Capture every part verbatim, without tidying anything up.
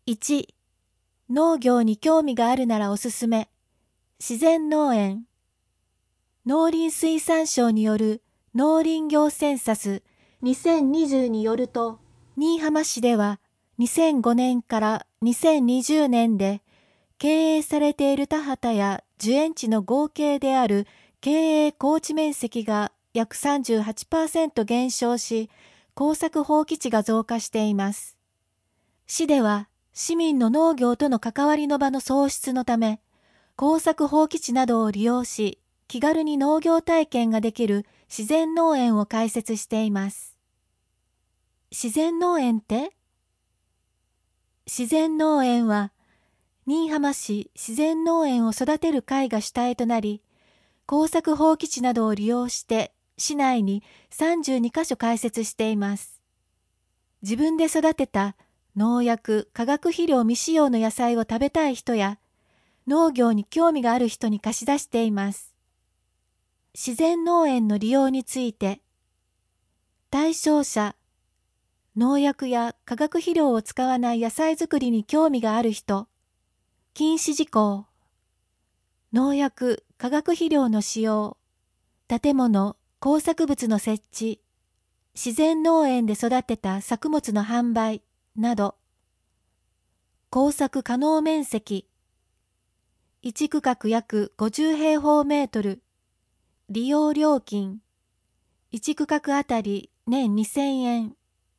いち、農業に興味があるならおすすめ。自然農園。農林水産省による農林業センサスにせんにじゅうによると、新居浜市ではにせんごねんからにせんにじゅうねんで経営されている田畑や樹園地の合計である経営耕地面積が約 さんじゅうはちパーセント 減少し、耕作放棄地が増加しています。市では市民の農業との関わりの場の創出のため、耕作放棄地などを利用し、気軽に農業体験ができる自然農園を開設しています。自然農園って？自然農園は、新居浜市自然農園を育てる会が主体となり、耕作放棄地などを利用して市内にさんじゅうにカ所開設しています。自分で育てた農薬・化学肥料未使用の野菜を食べたい人や、農業に興味がある人に貸し出しています。自然農園の利用について、対象者、農薬や化学肥料を使わない野菜作りに興味がある人、禁止事項、農薬・化学肥料の使用、建物・工作物の設置、自然農園で育てた作物の販売など、耕作可能面積、いち区画約ごじゅう平方メートル、利用料金、いち区画あたり年にせんえん。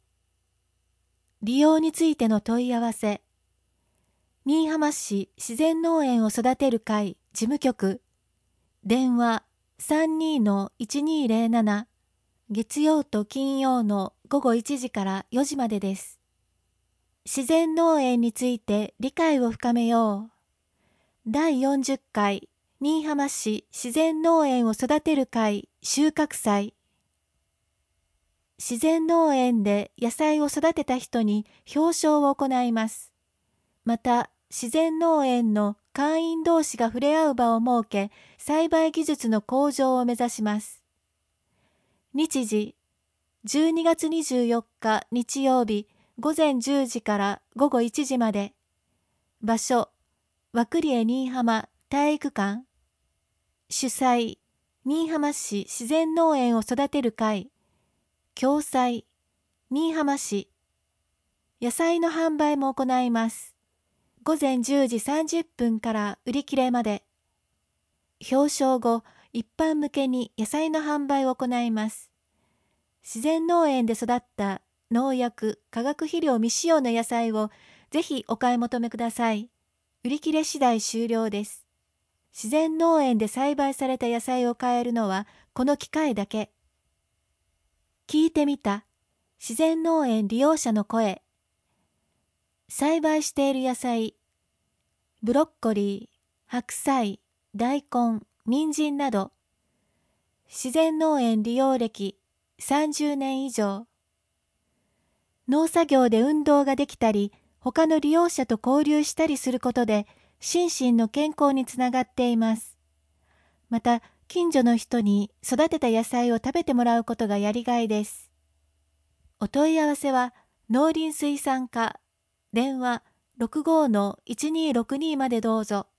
利用についての問い合わせ、新居浜市自然農園を育てる会事務局、電話 さんにーいちにーぜろなな、月曜と金曜の午後いちじからよじまでです。自然農園について理解を深めよう。だいよんじゅっかい新居浜市自然農園を育てる会収穫祭。自然農園で野菜を育てた人に表彰を行います。また、自然農園の会員同士が触れ合う場を設け、栽培技術の向上を目指します。日時、じゅうにがつにじゅうよっか日曜日午前じゅうじから午後いちじまで。場所、和栗江新居浜体育館。主催、新居浜市自然農園を育てる会。共催、新居浜市。野菜の販売も行います。午前じゅうじさんじゅっぷんから売り切れまで。表彰後、一般向けに野菜の販売を行います。自然農園で育った農薬・化学肥料未使用の野菜をぜひお買い求めください。売り切れ次第終了です。自然農園で栽培された野菜を買えるのはこの機会だけ。聞いてみた。自然農園利用者の声。栽培している野菜、ブロッコリー、白菜、大根、人参など、自然農園利用歴さんじゅうねん以上。農作業で運動ができたり、他の利用者と交流したりすることで、心身の健康につながっています。また、近所の人に育てた野菜を食べてもらうことがやりがいです。お問い合わせは、農林水産課、電話 ろくごーいちにーろくにー までどうぞ。